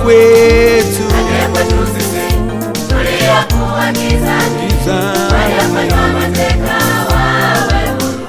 kwetu sisi tuliokuwa gizani, waliofanywa mateka wawe huru.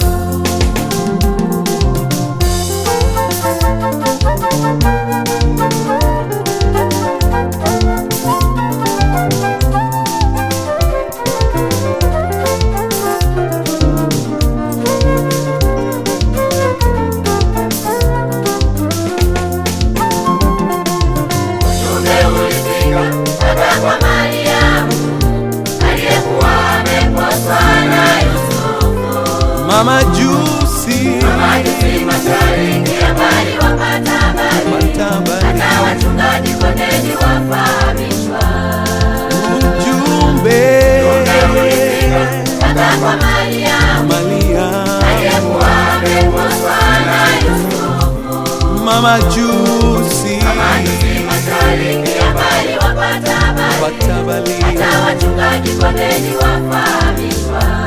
Mama Jusi mashariki ya mbali wapata habari, hata wachungaji kondeni wafahamishwa. Ujumbe ulifika hata kwa Mariamu aliyekuwa ameposwa na Yusufu. Mama Jusi mashariki ya mbali wapata habari, hata wachungaji kondeni wafahamishwa.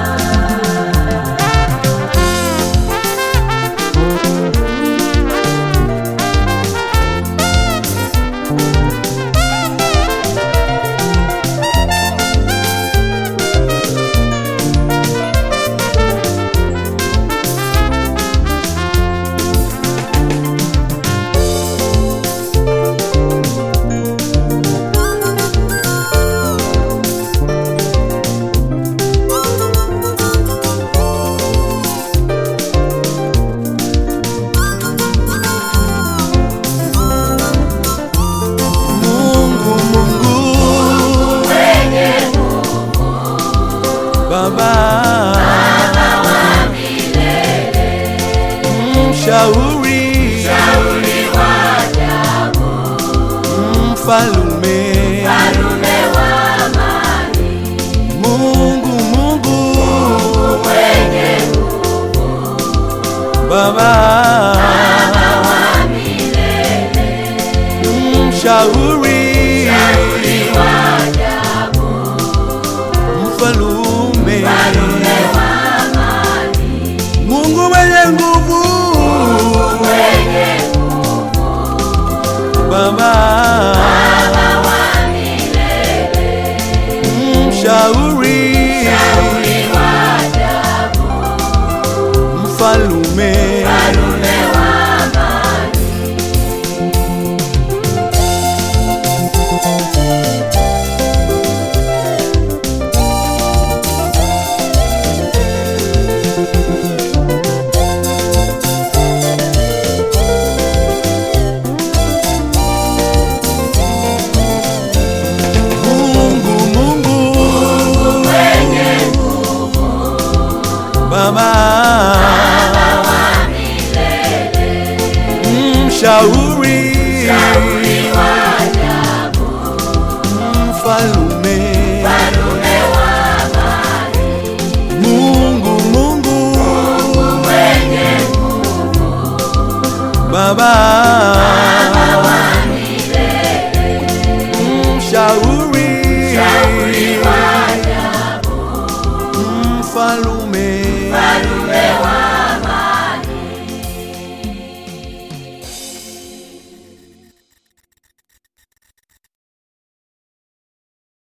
Baba wa milele, mshauri wa ajabu, mfalume wa amani, Mungu mwenye nguvu, Baba wa milele, mshauri wa ajabu, mfalume wa amani, Mungu mwenye nguvu, Baba wa milele, mshauri wa ajabu, mfalume wa amani. Baba wa milele, mshauri wa ajabu, mfalume wa amani, Mungu mwenye nguvu, Baba